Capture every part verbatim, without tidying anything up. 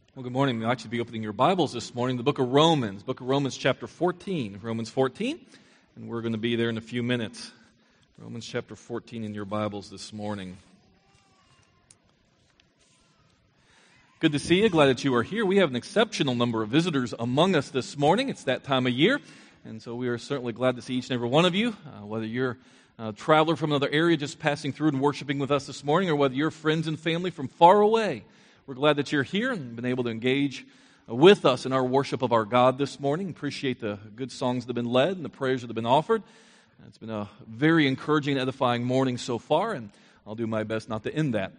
Well, good morning. We'll actually be opening your Bibles this morning, the book of Romans, book of Romans chapter fourteen, Romans fourteen, and we're going to be there in a few minutes. Romans chapter fourteen in your Bibles this morning. Good to see you. Glad that you are here. We have an exceptional number of visitors among us this morning. It's that time of year, and so we are certainly glad to see each and every one of you, uh, whether you're a traveler from another area just passing through and worshiping with us this morning, or whether you're friends and family from far away. We're glad that you're here and been able to engage with us in our worship of our God this morning. Appreciate the good songs that have been led and the prayers that have been offered. It's been a very encouraging and edifying morning so far, and I'll do my best not to end that.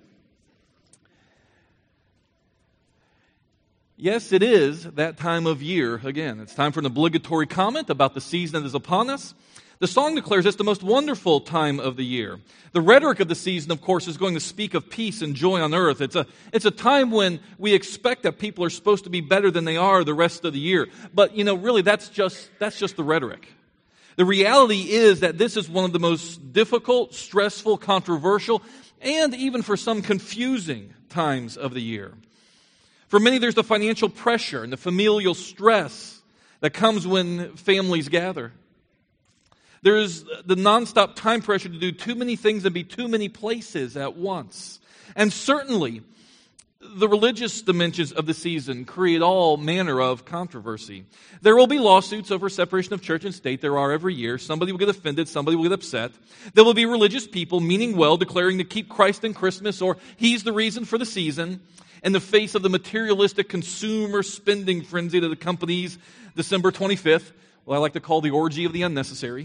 Yes, it is that time of year. Again, it's time for an obligatory comment about the season that is upon us. The song declares it's the most wonderful time of the year. The rhetoric of the season, of course, is going to speak of peace and joy on earth. It's a, it's a time when we expect that people are supposed to be better than they are the rest of the year. But, you know, really, that's just, that's just the rhetoric. The reality is that this is one of the most difficult, stressful, controversial, and even for some confusing times of the year. For many, there's the financial pressure and the familial stress that comes when families gather. There's the nonstop time pressure to do too many things and be too many places at once. And certainly, the religious dimensions of the season create all manner of controversy. There will be lawsuits over separation of church and state. There are every year. Somebody will get offended. Somebody will get upset. There will be religious people, meaning well, declaring to keep Christ in Christmas, or He's the reason for the season, in the face of the materialistic consumer spending frenzy that accompanies December twenty-fifth, what I like to call the orgy of the unnecessary.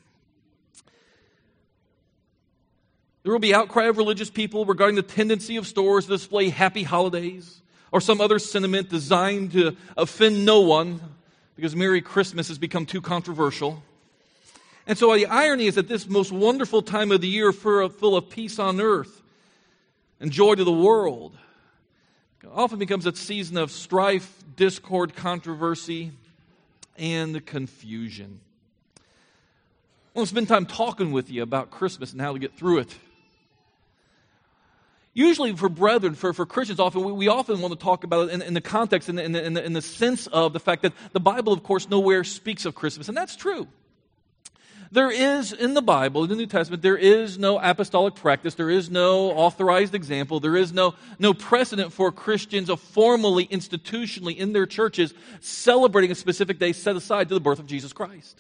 There will be outcry of religious people regarding the tendency of stores to display happy holidays or some other sentiment designed to offend no one because Merry Christmas has become too controversial. And so the irony is that this most wonderful time of the year, full of peace on earth and joy to the world, often becomes a season of strife, discord, controversy, and confusion. I want to spend time talking with you about Christmas and how to get through it. Usually for brethren, for, for Christians, often we, we often want to talk about it in, in the context, in the, in, the, in, the, in the sense of the fact that the Bible, of course, nowhere speaks of Christmas, and that's true. There is, in the Bible, in the New Testament, there is no apostolic practice, there is no authorized example, there is no, no precedent for Christians of formally, institutionally, in their churches, celebrating a specific day set aside to the birth of Jesus Christ.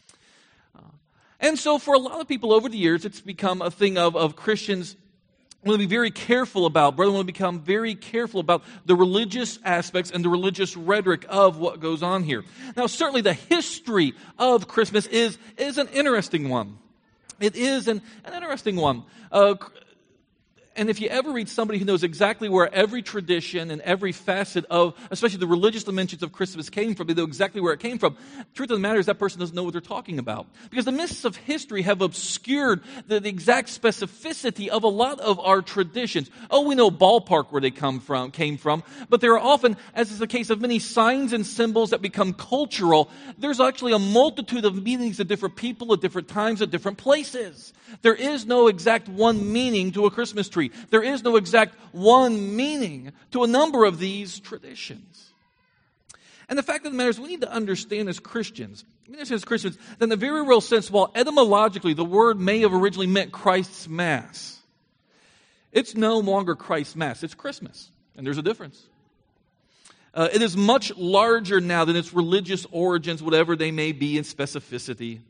Uh, and so for a lot of people over the years, it's become a thing of, of Christians want to be very careful about, brother, want to become very careful about the religious aspects and the religious rhetoric of what goes on here. Now, certainly the history of Christmas is, is an interesting one. It is an, an interesting one. Uh, And if you ever read somebody who knows exactly where every tradition and every facet of, especially the religious dimensions of Christmas came from, they know exactly where it came from, the truth of the matter is that person doesn't know what they're talking about. Because the mists of history have obscured the, the exact specificity of a lot of our traditions. Oh, we know ballpark where they come from, came from, but there are often, as is the case of many signs and symbols that become cultural, there's actually a multitude of meanings of different people at different times at different places. There is no exact one meaning to a Christmas tree. There is no exact one meaning to a number of these traditions. And the fact of the matter is we need to understand as Christians, we understand as Christians, that in a very real sense, while etymologically the word may have originally meant Christ's Mass, it's no longer Christ's Mass, it's Christmas. And there's a difference. Uh, it is much larger now than its religious origins, whatever they may be in specificity.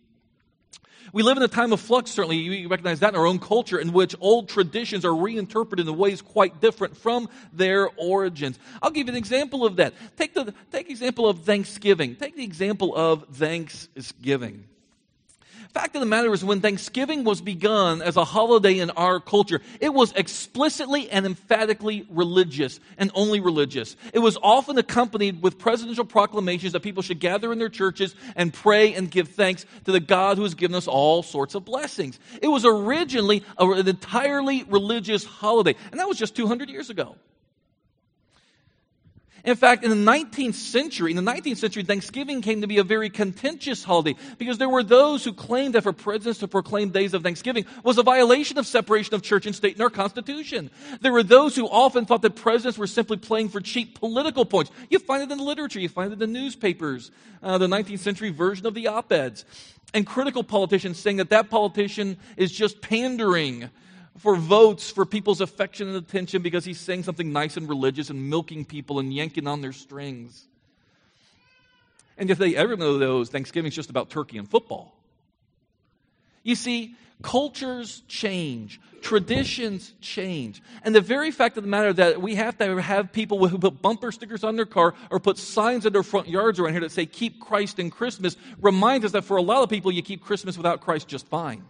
We live in a time of flux, certainly. You recognize that in our own culture, in which old traditions are reinterpreted in ways quite different from their origins. I'll give you an example of that. Take the take the example of Thanksgiving. Take the example of Thanksgiving. Fact of the matter is, when Thanksgiving was begun as a holiday in our culture, it was explicitly and emphatically religious, and only religious. It was often accompanied with presidential proclamations that people should gather in their churches and pray and give thanks to the God who has given us all sorts of blessings. It was originally an entirely religious holiday, and that was just two hundred years ago. In fact, in the nineteenth century, in the nineteenth century, Thanksgiving came to be a very contentious holiday because there were those who claimed that for presidents to proclaim days of Thanksgiving was a violation of separation of church and state in our Constitution. There were those who often thought that presidents were simply playing for cheap political points. You find it in the literature, you find it in the newspapers, uh, the nineteenth century version of the op-eds. And critical politicians saying that that politician is just pandering for votes, for people's affection and attention because he's saying something nice and religious and milking people and yanking on their strings. And if they ever know those, Thanksgiving's just about turkey and football. You see, cultures change. Traditions change. And the very fact of the matter that we have to have people who put bumper stickers on their car or put signs in their front yards around here that say, keep Christ in Christmas, reminds us that for a lot of people, you keep Christmas without Christ just fine.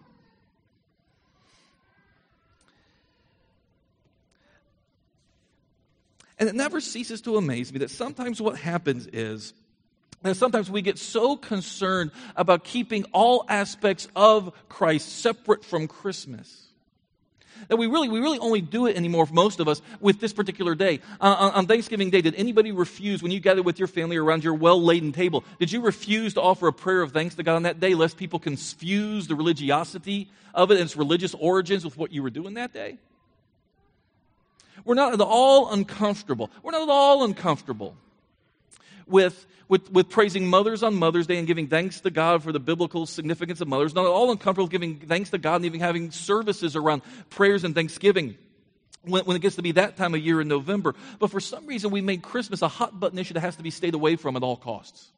And it never ceases to amaze me that sometimes what happens is that sometimes we get so concerned about keeping all aspects of Christ separate from Christmas that we really we really only do it anymore for most of us with this particular day. Uh, on, on Thanksgiving Day, did anybody refuse, when you gathered with your family around your well-laden table, did you refuse to offer a prayer of thanks to God on that day lest people confuse the religiosity of it and its religious origins with what you were doing that day? We're not at all uncomfortable. We're not at all uncomfortable with, with, with praising mothers on Mother's Day and giving thanks to God for the biblical significance of mothers. Not at all uncomfortable with giving thanks to God and even having services around prayers and thanksgiving when, when it gets to be that time of year in November. But for some reason, we made Christmas a hot-button issue that has to be stayed away from at all costs.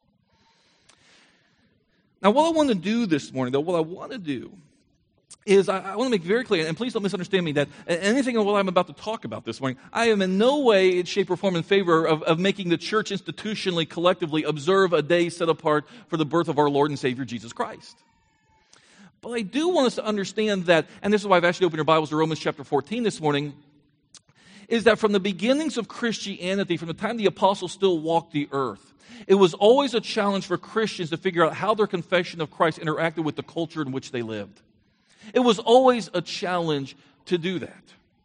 Now, what I want to do this morning, though, what I want to do is I, I want to make very clear, and please don't misunderstand me, that anything of what I'm about to talk about this morning, I am in no way, shape, or form in favor of, of making the church institutionally, collectively observe a day set apart for the birth of our Lord and Savior, Jesus Christ. But I do want us to understand that, and this is why I've asked you to open your Bibles to Romans chapter fourteen this morning, is that from the beginnings of Christianity, from the time the apostles still walked the earth, it was always a challenge for Christians to figure out how their confession of Christ interacted with the culture in which they lived. It was always a challenge to do that.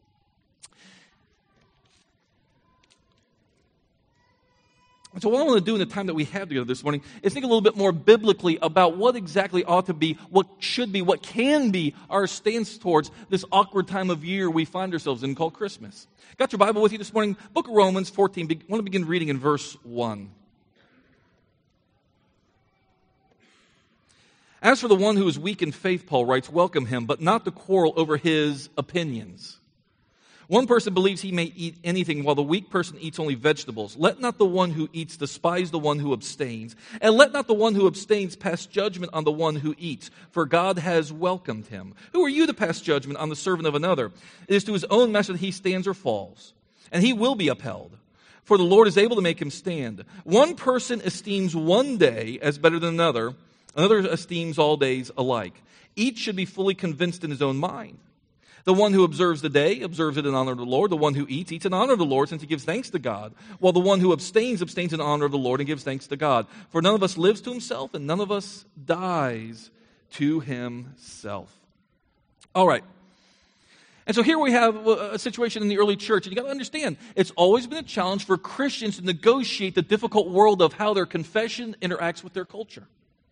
And so what I want to do in the time that we have together this morning is think a little bit more biblically about what exactly ought to be, what should be, what can be our stance towards this awkward time of year we find ourselves in called Christmas. Got your Bible with you this morning? Book of Romans fourteen. I want to begin reading in verse one. As for the one who is weak in faith, Paul writes, welcome him, but not to quarrel over his opinions. One person believes he may eat anything, while the weak person eats only vegetables. Let not the one who eats despise the one who abstains, and let not the one who abstains pass judgment on the one who eats, for God has welcomed him. Who are you to pass judgment on the servant of another? It is to his own master that he stands or falls, and he will be upheld. For the Lord is able to make him stand. One person esteems one day as better than another, another esteems all days alike. Each should be fully convinced in his own mind. The one who observes the day observes it in honor of the Lord. The one who eats, eats in honor of the Lord, since he gives thanks to God. While the one who abstains, abstains in honor of the Lord and gives thanks to God. For none of us lives to himself, and none of us dies to himself. All right. And so here we have a situation in the early church, and you've got to understand, it's always been a challenge for Christians to negotiate the difficult world of how their confession interacts with their culture.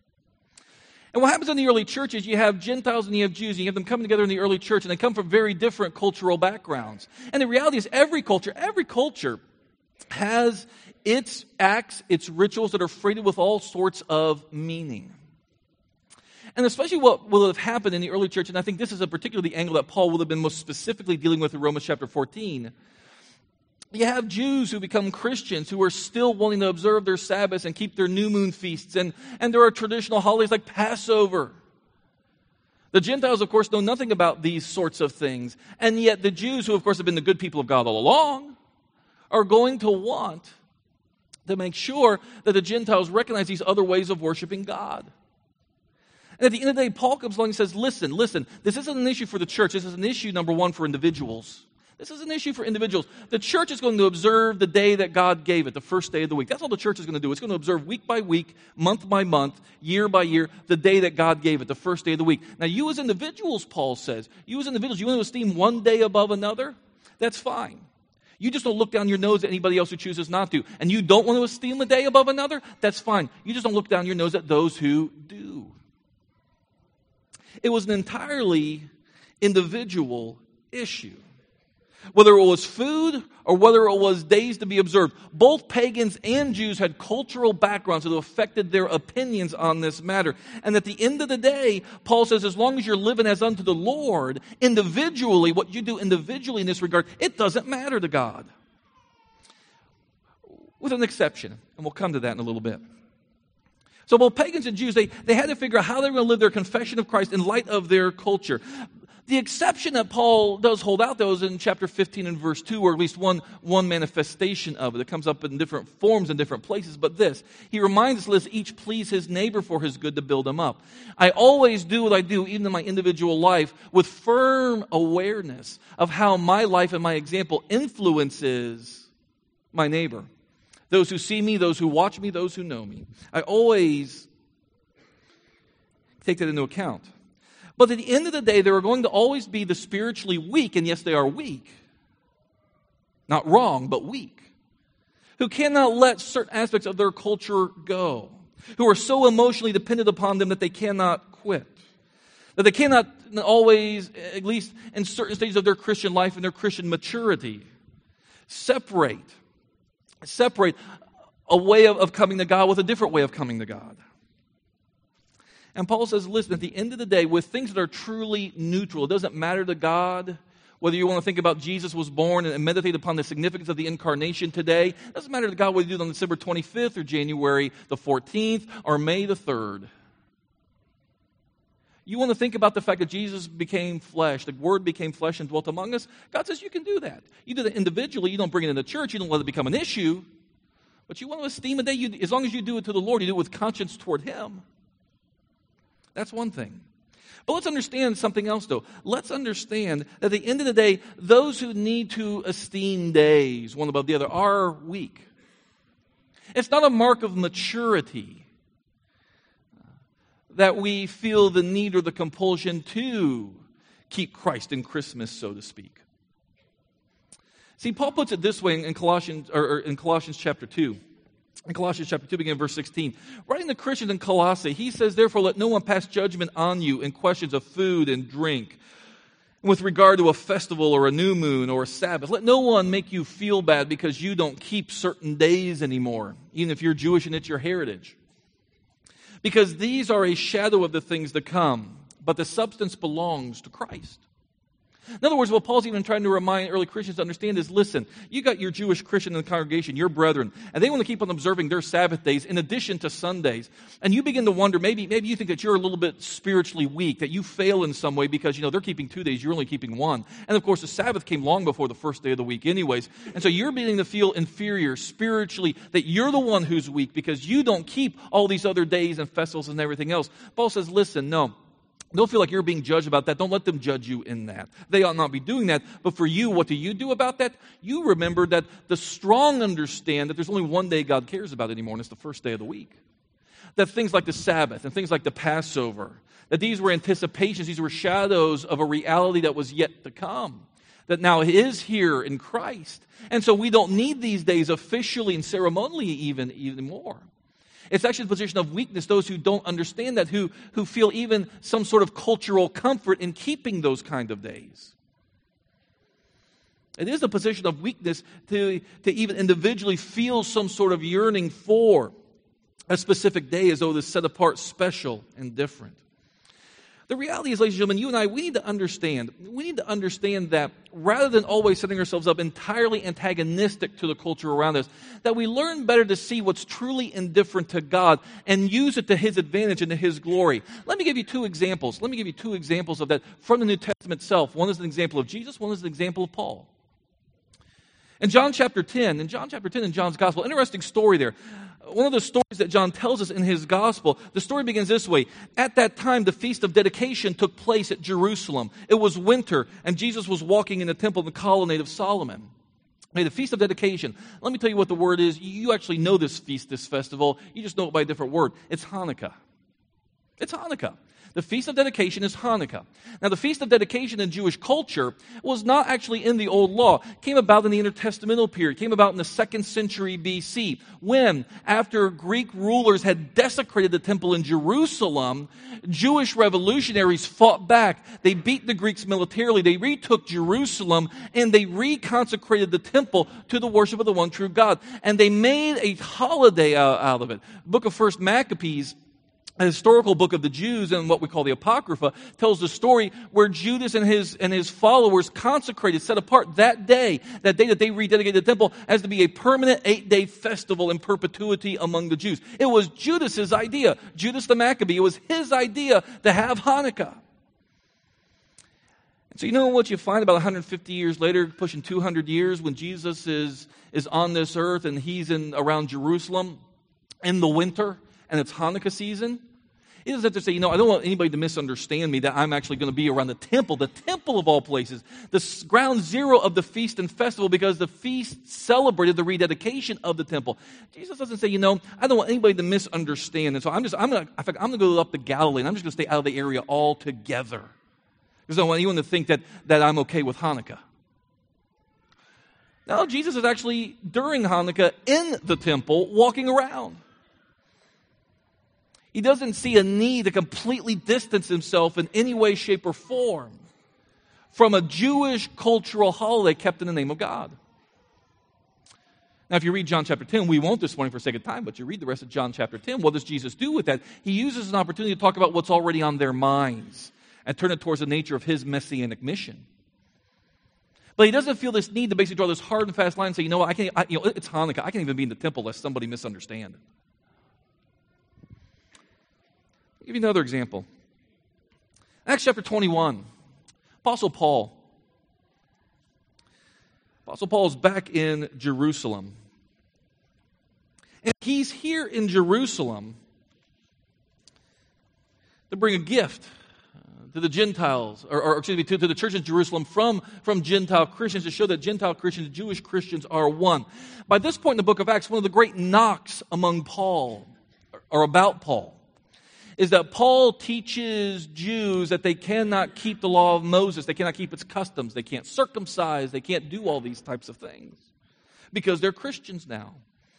And what happens in the early church is you have Gentiles and you have Jews, and you have them coming together in the early church, and they come from very different cultural backgrounds. And the reality is every culture, every culture has its acts, its rituals that are freighted with all sorts of meaning. And especially what will have happened in the early church, and I think this is a particularly angle that Paul will have been most specifically dealing with in Romans chapter fourteen. You have Jews who become Christians who are still wanting to observe their Sabbaths and keep their new moon feasts. And, and there are traditional holidays like Passover. The Gentiles, of course, know nothing about these sorts of things. And yet the Jews, who of course have been the good people of God all along, are going to want to make sure that the Gentiles recognize these other ways of worshiping God. And at the end of the day, Paul comes along and says, listen, listen, this isn't an issue for the church. This is an issue, number one, for individuals. This is an issue for individuals. The church is going to observe the day that God gave it, the first day of the week. That's all the church is going to do. It's going to observe week by week, month by month, year by year, the day that God gave it, the first day of the week. Now, you as individuals, Paul says, you as individuals, you want to esteem one day above another? That's fine. You just don't look down your nose at anybody else who chooses not to. And you don't want to esteem a day above another? That's fine. You just don't look down your nose at those who do. It was an entirely individual issue. Whether it was food or whether it was days to be observed, both pagans and Jews had cultural backgrounds that affected their opinions on this matter. And at the end of the day, Paul says, as long as you're living as unto the Lord, individually, what you do individually in this regard, it doesn't matter to God. With an exception, and we'll come to that in a little bit. So both pagans and Jews, they, they had to figure out how they were going to live their confession of Christ in light of their culture. The exception that Paul does hold out, though, is in chapter fifteen and verse two, or at least one, one manifestation of it. It comes up in different forms in different places. But this, he reminds us, let's each please his neighbor for his good to build him up. I always do what I do, even in my individual life, with firm awareness of how my life and my example influences my neighbor. Those who see me, those who watch me, those who know me. I always take that into account. But at the end of the day, there are going to always be the spiritually weak, and yes, they are weak. Not wrong, but weak. Who cannot let certain aspects of their culture go. Who are so emotionally dependent upon them that they cannot quit. That they cannot always, at least in certain stages of their Christian life and their Christian maturity, separate. Separate a way of, of coming to God with a different way of coming to God. And Paul says, listen, at the end of the day, with things that are truly neutral, it doesn't matter to God whether you want to think about Jesus was born and meditate upon the significance of the incarnation today. It doesn't matter to God whether you do it on December twenty-fifth or January the fourteenth or May the third. You want to think about the fact that Jesus became flesh, the Word became flesh and dwelt among us. God says you can do that. You do that individually. You don't bring it in the church. You don't let it become an issue. But you want to esteem a day, you, as long as you do it to the Lord, you do it with conscience toward Him. That's one thing. But let's understand something else, though. Let's understand that at the end of the day, those who need to esteem days one above the other are weak. It's not a mark of maturity that we feel the need or the compulsion to keep Christ in Christmas, so to speak. See, Paul puts it this way in Colossians, or in Colossians chapter two. In Colossians chapter two, beginning in verse sixteen. Writing to Christians in Colossae, he says, therefore, let no one pass judgment on you in questions of food and drink, with regard to a festival or a new moon or a Sabbath. Let no one make you feel bad because you don't keep certain days anymore, even if you're Jewish and it's your heritage. Because these are a shadow of the things to come, but the substance belongs to Christ. In other words, what Paul's even trying to remind early Christians to understand is, listen, you got your Jewish Christian in the congregation, your brethren, and they want to keep on observing their Sabbath days in addition to Sundays. And you begin to wonder, maybe, maybe you think that you're a little bit spiritually weak, that you fail in some way because, you know, they're keeping two days, you're only keeping one. And of course, the Sabbath came long before the first day of the week anyways. And so you're beginning to feel inferior spiritually, that you're the one who's weak because you don't keep all these other days and festivals and everything else. Paul says, listen, no. Don't feel like you're being judged about that. Don't let them judge you in that. They ought not be doing that. But for you, what do you do about that? You remember that the strong understand that there's only one day God cares about anymore, and it's the first day of the week. That things like the Sabbath and things like the Passover, that these were anticipations, these were shadows of a reality that was yet to come. That now is here in Christ. And so we don't need these days officially and ceremonially even, even more. It's actually the position of weakness, those who don't understand that, who, who feel even some sort of cultural comfort in keeping those kind of days. It is a position of weakness to, to even individually feel some sort of yearning for a specific day as though it is set apart, special, and different. The reality is, ladies and gentlemen, you and I, we need to understand, we need to understand that rather than always setting ourselves up entirely antagonistic to the culture around us, that we learn better to see what's truly indifferent to God and use it to His advantage and to His glory. Let me give you two examples. Let me give you two examples of that from the New Testament itself. One is an example of Jesus, one is an example of Paul. In John chapter ten, in John chapter ten in John's Gospel, interesting story there. One of the stories that John tells us in his Gospel, the story begins this way. At that time, the Feast of Dedication took place at Jerusalem. It was winter, and Jesus was walking in the temple in the colonnade of Solomon. Okay, the Feast of Dedication. Let me tell you what the word is. You actually know this feast, this festival. You just know it by a different word. It's Hanukkah. It's Hanukkah. The Feast of Dedication is Hanukkah. Now, the Feast of Dedication in Jewish culture was not actually in the Old Law. It came about in the intertestamental period. It came about in the second century B C, when, after Greek rulers had desecrated the temple in Jerusalem, Jewish revolutionaries fought back. They beat the Greeks militarily. They retook Jerusalem, and they reconsecrated the temple to the worship of the one true God. And they made a holiday out of it. The book of First Maccabees, a historical book of the Jews and what we call the Apocrypha, tells the story where Judas and his and his followers consecrated, set apart that day, that day that they rededicated the temple, as to be a permanent eight-day festival in perpetuity among the Jews. It was Judas's idea. Judas the Maccabee, it was his idea to have Hanukkah. And so you know what you find about one hundred fifty years later, pushing two hundred years, when Jesus is, is on this earth and he's in around Jerusalem in the winter, and it's Hanukkah season? He doesn't have to say, you know, I don't want anybody to misunderstand me that I'm actually going to be around the temple, the temple of all places, the ground zero of the feast and festival, because the feast celebrated the rededication of the temple. Jesus doesn't say, you know, I don't want anybody to misunderstand. And so I'm just, I'm going to, in fact, I'm going to go up to Galilee, and I'm just going to stay out of the area altogether. Because I don't want anyone to think that, that I'm okay with Hanukkah. No, Jesus is actually, during Hanukkah, in the temple, walking around. He doesn't see a need to completely distance himself in any way, shape, or form from a Jewish cultural holiday kept in the name of God. Now, if you read John chapter ten, we won't this morning for sake of time, but you read the rest of John chapter ten, what does Jesus do with that? He uses an opportunity to talk about what's already on their minds and turn it towards the nature of his messianic mission. But he doesn't feel this need to basically draw this hard and fast line and say, you know what, I can't, I, you know, it's Hanukkah. I can't even be in the temple lest somebody misunderstand. I'll give you another example. Acts chapter twenty-one. Apostle Paul. Apostle Paul is back in Jerusalem. And he's here in Jerusalem to bring a gift to the Gentiles, or, or excuse me, to, to the church in Jerusalem from, from Gentile Christians, to show that Gentile Christians and Jewish Christians are one. By this point in the book of Acts, one of the great knocks among Paul, or about Paul, is that Paul teaches Jews that they cannot keep the law of Moses. They cannot keep its customs. They can't circumcise. They can't do all these types of things because they're Christians now.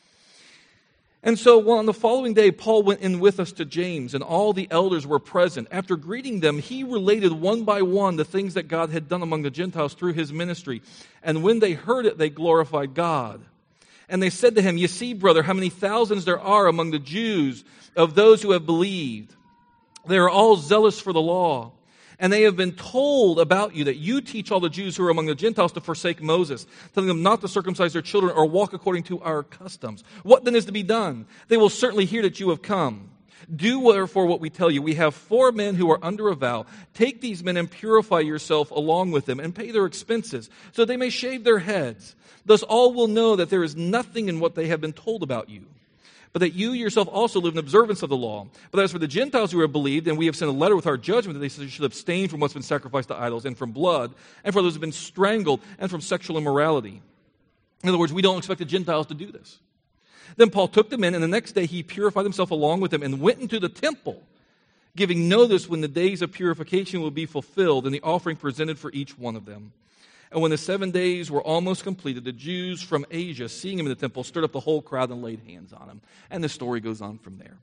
And so well, on the following day, Paul went in with us to James, and all the elders were present. After greeting them, he related one by one the things that God had done among the Gentiles through his ministry. And when they heard it, they glorified God. And they said to him, "You see, brother, how many thousands there are among the Jews of those who have believed. They are all zealous for the law. And they have been told about you that you teach all the Jews who are among the Gentiles to forsake Moses, telling them not to circumcise their children or walk according to our customs. What then is to be done? They will certainly hear that you have come. Do therefore what we tell you. We have four men who are under a vow. Take these men and purify yourself along with them and pay their expenses, so they may shave their heads. Thus all will know that there is nothing in what they have been told about you, but that you yourself also live in observance of the law. But as for the Gentiles who have believed, and we have sent a letter with our judgment that they should abstain from what's been sacrificed to idols, and from blood, and for those who have been strangled, and from sexual immorality." In other words, we don't expect the Gentiles to do this. Then Paul took them in, and the next day he purified himself along with them and went into the temple, giving notice when the days of purification will be fulfilled, and the offering presented for each one of them. And when the seven days were almost completed, the Jews from Asia, seeing him in the temple, stirred up the whole crowd and laid hands on him. And the story goes on from there.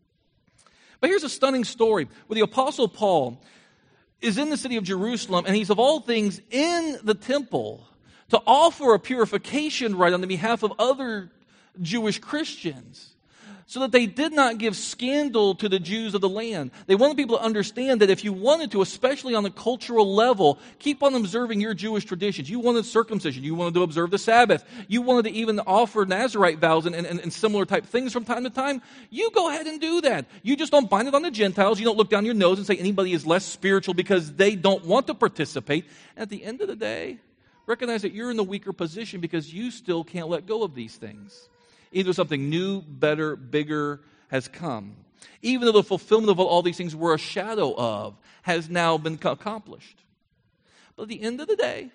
But here's a stunning story where the Apostle Paul is in the city of Jerusalem, and he's of all things in the temple to offer a purification rite on the behalf of other Jewish Christians, so that they did not give scandal to the Jews of the land. They wanted people to understand that if you wanted to, especially on the cultural level, keep on observing your Jewish traditions. You wanted circumcision. You wanted to observe the Sabbath. You wanted to even offer Nazirite vows and, and, and similar type things from time to time. You go ahead and do that. You just don't bind it on the Gentiles. You don't look down your nose and say anybody is less spiritual because they don't want to participate. And at the end of the day, recognize that you're in the weaker position because you still can't let go of these things. Either something new, better, bigger has come. Even though the fulfillment of all these things we're a shadow of has now been accomplished. But at the end of the day,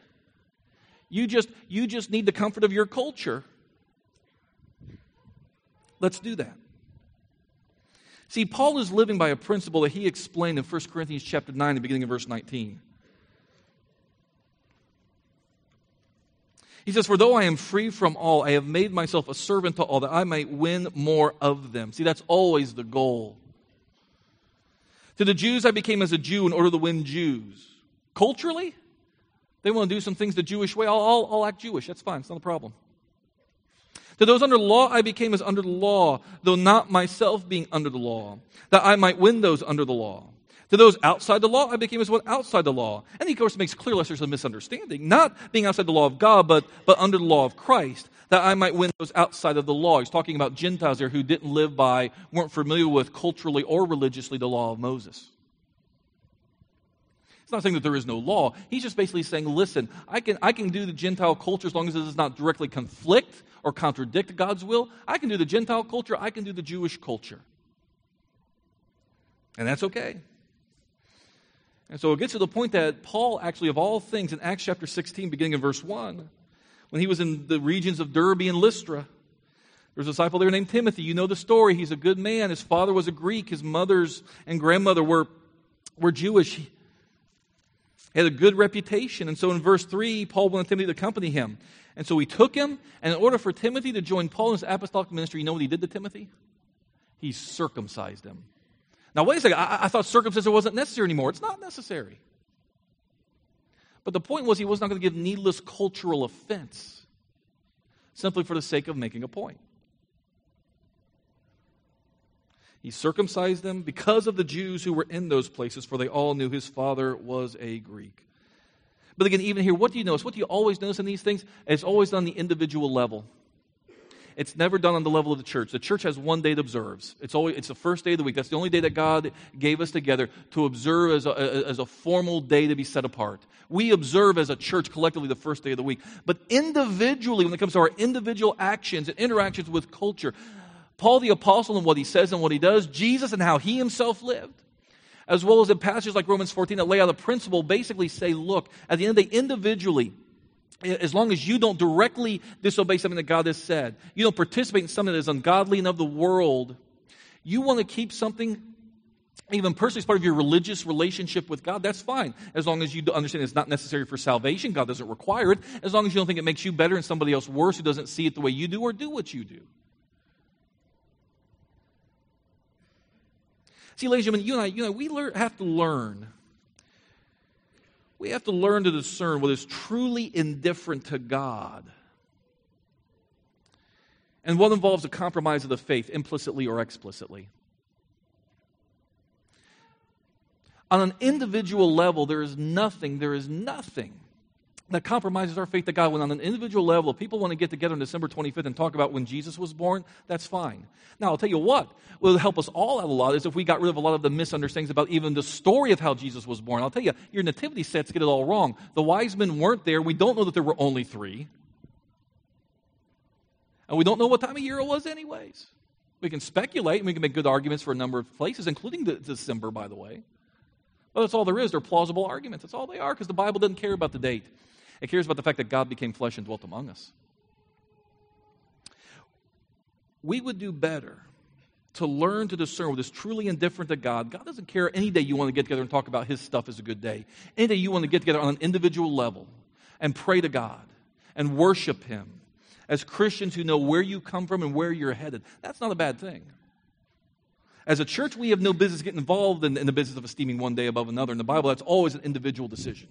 you just, you just need the comfort of your culture. Let's do that. See, Paul is living by a principle that he explained in First Corinthians chapter nine, the beginning of verse nineteen. He says, "For though I am free from all, I have made myself a servant to all, that I might win more of them." See, that's always the goal. To the Jews, I became as a Jew in order to win Jews. Culturally, they want to do some things the Jewish way. I'll, I'll, I'll act Jewish. That's fine. It's not a problem. To those under the law, I became as under the law, though not myself being under the law, that I might win those under the law. To those outside the law, I became as one outside the law. And he, of course, makes clear, lest there's a misunderstanding, not being outside the law of God, but, but under the law of Christ, that I might win those outside of the law. He's talking about Gentiles there who didn't live by, weren't familiar with culturally or religiously the law of Moses. It's not saying that there is no law. He's just basically saying, listen, I can, I can do the Gentile culture as long as it does not directly conflict or contradict God's will. I can do the Gentile culture. I can do the Jewish culture. And that's okay. And so it gets to the point that Paul, actually, of all things, in Acts chapter sixteen, beginning in verse one, when he was in the regions of Derbe and Lystra, there's a disciple there named Timothy. You know the story. He's a good man. His father was a Greek. His mother's and grandmother were, were Jewish. He had a good reputation. And so in verse three, Paul wanted Timothy to accompany him. And so he took him, and in order for Timothy to join Paul in his apostolic ministry, you know what he did to Timothy? He circumcised him. Now, wait a second. I, I thought circumcision wasn't necessary anymore. It's not necessary. But the point was he was not going to give needless cultural offense simply for the sake of making a point. He circumcised them because of the Jews who were in those places, for they all knew his father was a Greek. But again, even here, what do you notice? What do you always notice in these things? It's always on the individual level. It's never done on the level of the church. The church has one day it observes. It's always it's the first day of the week. That's the only day that God gave us together to observe as a, as a formal day to be set apart. We observe as a church collectively the first day of the week. But individually, when it comes to our individual actions and interactions with culture, Paul the Apostle and what he says and what he does, Jesus and how he himself lived, as well as in passages like Romans fourteen that lay out a principle, basically say, look, at the end of the day, individually, as long as you don't directly disobey something that God has said, you don't participate in something that is ungodly and of the world, you want to keep something, even personally as part of your religious relationship with God, that's fine. As long as you understand it's not necessary for salvation, God doesn't require it. As long as you don't think it makes you better and somebody else worse who doesn't see it the way you do or do what you do. See, ladies and gentlemen, you and I, you know, we learn, have to learn. We have to learn to discern what is truly indifferent to God and what involves a compromise of the faith, implicitly or explicitly. On an individual level, there is nothing, there is nothing that compromises our faith to God. When on an individual level, if people want to get together on December twenty-fifth and talk about when Jesus was born, that's fine. Now, I'll tell you what will help us all out a lot is if we got rid of a lot of the misunderstandings about even the story of how Jesus was born. I'll tell you, your nativity sets get it all wrong. The wise men weren't there. We don't know that there were only three. And we don't know what time of year it was anyways. We can speculate, and we can make good arguments for a number of places, including the, December, by the way. But that's all there is. They're plausible arguments. That's all they are, because the Bible doesn't care about the date. It cares about the fact that God became flesh and dwelt among us. We would do better to learn to discern what is truly indifferent to God. God doesn't care any day you want to get together and talk about his stuff is a good day. Any day you want to get together on an individual level and pray to God and worship him as Christians who know where you come from and where you're headed. That's not a bad thing. As a church, we have no business getting involved in, in the business of esteeming one day above another. In the Bible, that's always an individual decision.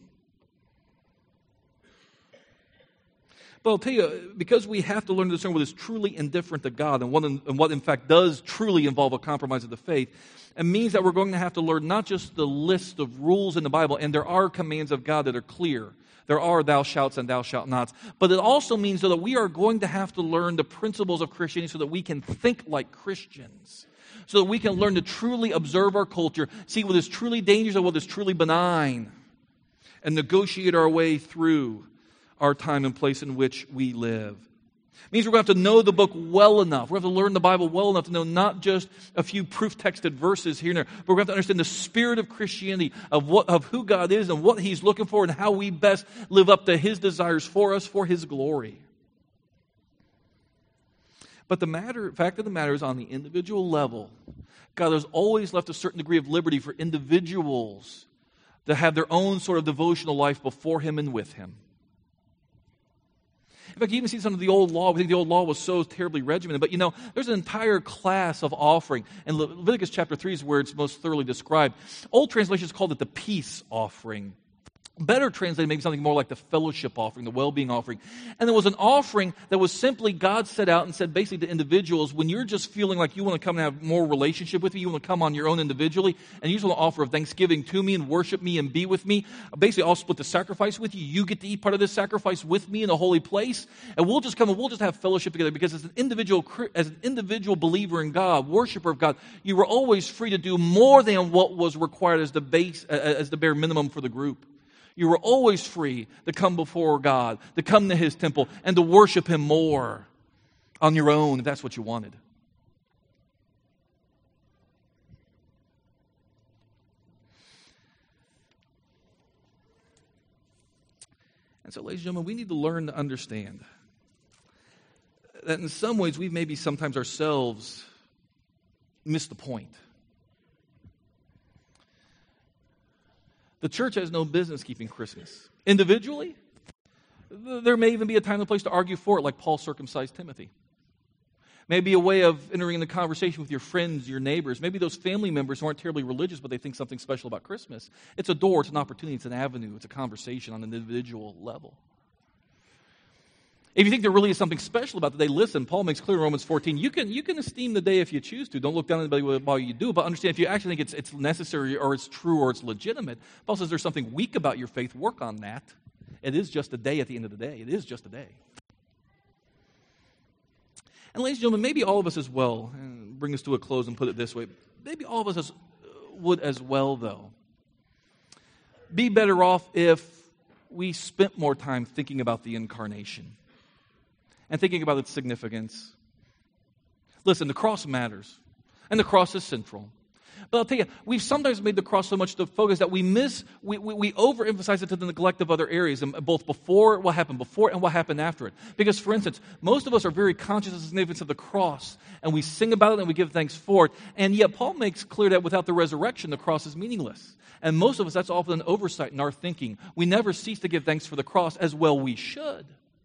But I'll tell you, because we have to learn to discern what is truly indifferent to God and what, in, and what in fact does truly involve a compromise of the faith, it means that we're going to have to learn not just the list of rules in the Bible, and there are commands of God that are clear. There are thou shalt and thou shalt nots. But it also means that we are going to have to learn the principles of Christianity so that we can think like Christians. So that we can learn to truly observe our culture, see what is truly dangerous and what is truly benign, and negotiate our way through our time and place in which we live. It means we're going to have to know the book well enough. We're going to have to learn the Bible well enough to know not just a few proof-texted verses here and there, but we're going to have to understand the spirit of Christianity, of what, of who God is and what he's looking for and how we best live up to his desires for us, for his glory. But the matter, fact of the matter is, on the individual level, God has always left a certain degree of liberty for individuals to have their own sort of devotional life before Him and with Him. In fact, you even see some of the old law. We think the old law was so terribly regimented. But, you know, there's an entire class of offering. And Leviticus chapter three is where it's most thoroughly described. Old translations called it the peace offering. Better translated, maybe something more like the fellowship offering, the well-being offering. And there was an offering that was simply God set out and said basically to individuals, when you're just feeling like you want to come and have more relationship with me, you want to come on your own individually, and you just want to offer of thanksgiving to me and worship me and be with me, basically I'll split the sacrifice with you. You get to eat part of this sacrifice with me in a holy place, and we'll just come and we'll just have fellowship together, because as an individual, as an individual believer in God, worshiper of God, you were always free to do more than what was required as the base, as the bare minimum for the group. You were always free to come before God, to come to His temple, and to worship Him more on your own if that's what you wanted. And so, ladies and gentlemen, we need to learn to understand that in some ways we maybe sometimes ourselves miss the point. The church has no business keeping Christmas. Individually, there may even be a time and place to argue for it, like Paul circumcised Timothy. Maybe a way of entering into conversation with your friends, your neighbors. Maybe those family members who aren't terribly religious, but they think something special about Christmas. It's a door, it's an opportunity, it's an avenue, it's a conversation on an individual level. If you think there really is something special about the day, listen, Paul makes clear in Romans fourteen, you can, you can esteem the day if you choose to. Don't look down on anybody while you do, but understand if you actually think it's, it's necessary or it's true or it's legitimate. Paul says there's something weak about your faith, work on that. It is just a day at the end of the day. It is just a day. And ladies and gentlemen, maybe all of us as well, and bring this to a close and put it this way, maybe all of us as, would as well, though, be better off if we spent more time thinking about the incarnation and thinking about its significance. Listen, the cross matters, and the cross is central. But I'll tell you, we've sometimes made the cross so much the focus that we miss, we, we, we overemphasize it to the neglect of other areas, and both before what happened before and what happened after it. Because, for instance, most of us are very conscious of the significance of the cross, and we sing about it and we give thanks for it. And yet Paul makes clear that without the resurrection, the cross is meaningless. And most of us, that's often an oversight in our thinking. We never cease to give thanks for the cross, as well we should.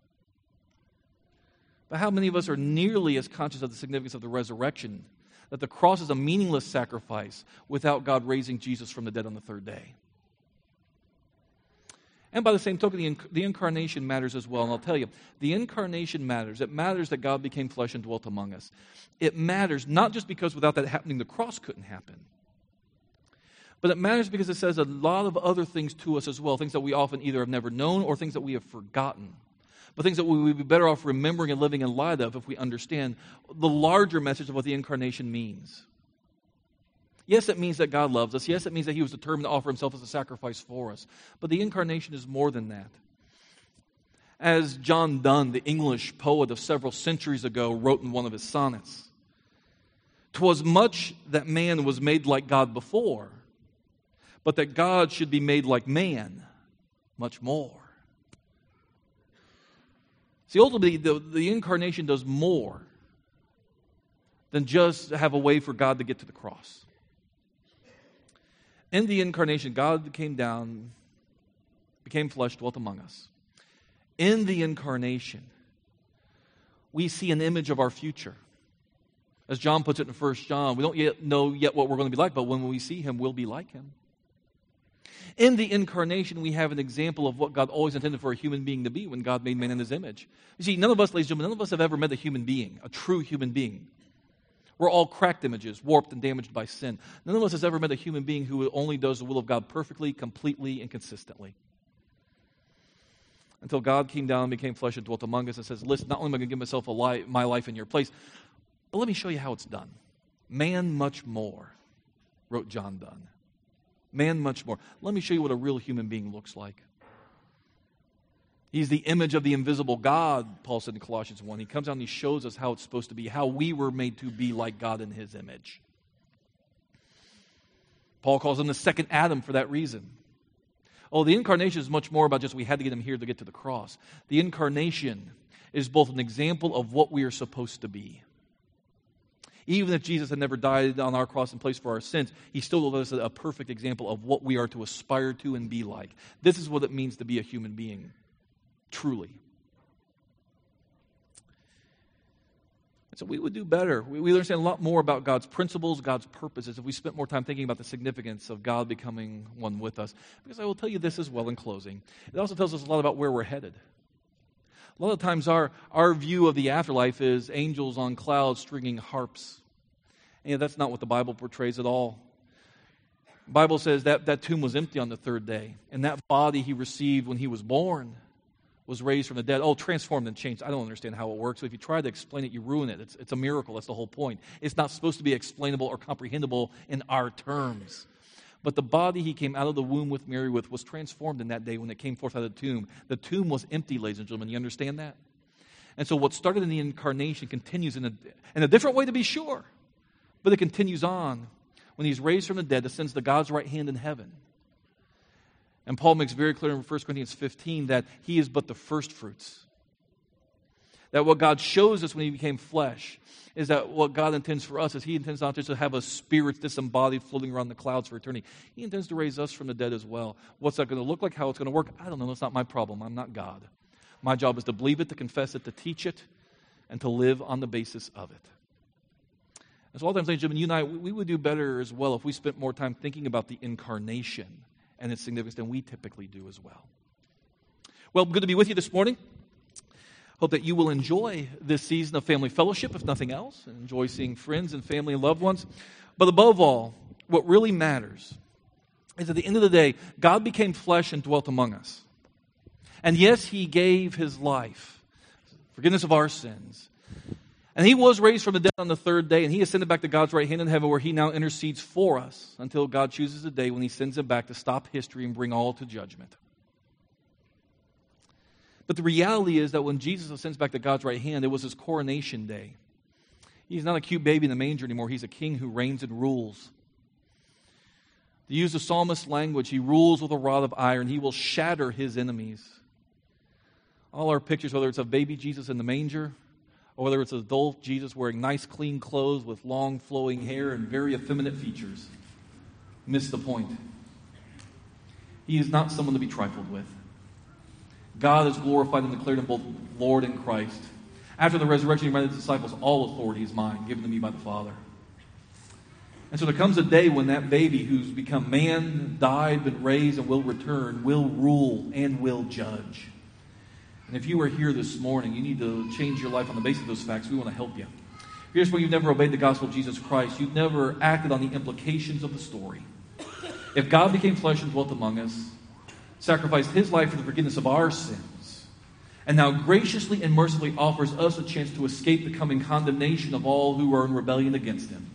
But how many of us are nearly as conscious of the significance of the resurrection, that the cross is a meaningless sacrifice without God raising Jesus from the dead on the third day? And by the same token, the, inc- the incarnation matters as well. And I'll tell you, the incarnation matters. It matters that God became flesh and dwelt among us. It matters not just because without that happening, the cross couldn't happen. But it matters because it says a lot of other things to us as well, things that we often either have never known or things that we have forgotten. But things that we would be better off remembering and living in light of if we understand the larger message of what the incarnation means. Yes, it means that God loves us. Yes, it means that He was determined to offer Himself as a sacrifice for us. But the incarnation is more than that. As John Donne, the English poet of several centuries ago, wrote in one of his sonnets, "'Twas much that man was made like God before, but that God should be made like man, much more." See, ultimately, the, the incarnation does more than just have a way for God to get to the cross. In the incarnation, God came down, became flesh, dwelt among us. In the incarnation, we see an image of our future. As John puts it in First John, we don't yet know yet what we're going to be like, but when we see Him, we'll be like Him. In the incarnation, we have an example of what God always intended for a human being to be when God made man in His image. You see, none of us, ladies and gentlemen, none of us have ever met a human being, a true human being. We're all cracked images, warped and damaged by sin. None of us has ever met a human being who only does the will of God perfectly, completely, and consistently. Until God came down and became flesh and dwelt among us and says, listen, not only am I going to give myself a life, my life in your place, but let me show you how it's done. Man much more, wrote John Donne. Man much more. Let me show you what a real human being looks like. He's the image of the invisible God, Paul said in Colossians one. He comes out and He shows us how it's supposed to be, how we were made to be like God in His image. Paul calls Him the second Adam for that reason. Oh, the incarnation is much more about just we had to get Him here to get to the cross. The incarnation is both an example of what we are supposed to be. Even if Jesus had never died on our cross in place for our sins, he still gave us a perfect example of what we are to aspire to and be like. This is what it means to be a human being, truly. And so we would do better. We, we understand a lot more about God's principles, God's purposes, if we spent more time thinking about the significance of God becoming one with us. Because I will tell you this as well in closing. It also tells us a lot about where we're headed. A lot of times our, our view of the afterlife is angels on clouds stringing harps. And you know, that's not what the Bible portrays at all. The Bible says that that tomb was empty on the third day. And that body he received when he was born was raised from the dead. Oh, transformed and changed. I don't understand how it works. So if you try to explain it, you ruin it. It's, it's a miracle. That's the whole point. It's not supposed to be explainable or comprehensible in our terms. But the body he came out of the womb with Mary with was transformed in that day when it came forth out of the tomb. The tomb was empty, ladies and gentlemen. You understand that? And so what started in the incarnation continues in a, in a different way, to be sure. But it continues on when he's raised from the dead, ascends to God's right hand in heaven. And Paul makes very clear in First Corinthians fifteen that he is but the first fruits. That what God shows us when he became flesh is that what God intends for us is he intends not just to have a spirit disembodied floating around the clouds for eternity. He intends to raise us from the dead as well. What's that going to look like? How it's going to work? I don't know. That's not my problem. I'm not God. My job is to believe it, to confess it, to teach it, and to live on the basis of it. And so all the times, ladies and gentlemen, you and I, we would do better as well if we spent more time thinking about the incarnation and its significance than we typically do as well. Well, good to be with you this morning. Hope that you will enjoy this season of family fellowship, if nothing else, and enjoy seeing friends and family and loved ones. But above all, what really matters is at the end of the day, God became flesh and dwelt among us. And yes, he gave his life, forgiveness of our sins. And he was raised from the dead on the third day, and he ascended back to God's right hand in heaven, where he now intercedes for us until God chooses a day when he sends him back to stop history and bring all to judgment. But the reality is that when Jesus ascends back to God's right hand, it was his coronation day. He's not a cute baby in the manger anymore. He's a king who reigns and rules. To use the psalmist's language, he rules with a rod of iron. He will shatter his enemies. All our pictures, whether it's of baby Jesus in the manger, or whether it's adult Jesus wearing nice, clean clothes with long, flowing hair and very effeminate features, miss the point. He is not someone to be trifled with. God is glorified and declared in both Lord and Christ. After the resurrection, he reminded the disciples, all authority is mine, given to me by the Father. And so there comes a day when that baby who's become man, died, been raised, and will return, will rule and will judge. And if you are here this morning, you need to change your life on the basis of those facts. We want to help you. If you're just where you've never obeyed the gospel of Jesus Christ, you've never acted on the implications of the story. If God became flesh and dwelt among us, sacrificed his life for the forgiveness of our sins, and now graciously and mercifully offers us a chance to escape the coming condemnation of all who are in rebellion against him,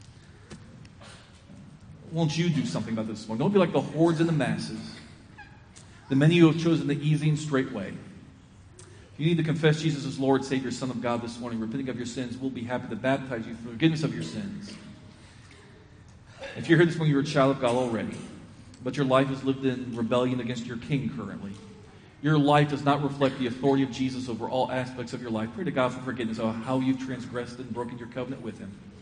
won't you do something about this morning? Don't be like the hordes and the masses, the many who have chosen the easy and straight way. If you need to confess Jesus as Lord, Savior, Son of God this morning, repenting of your sins, we'll be happy to baptize you for the forgiveness of your sins. If you're here this morning, you're a child of God already, but your life is lived in rebellion against your King currently. Your life does not reflect the authority of Jesus over all aspects of your life. Pray to God for forgiveness of how you've transgressed and broken your covenant with him.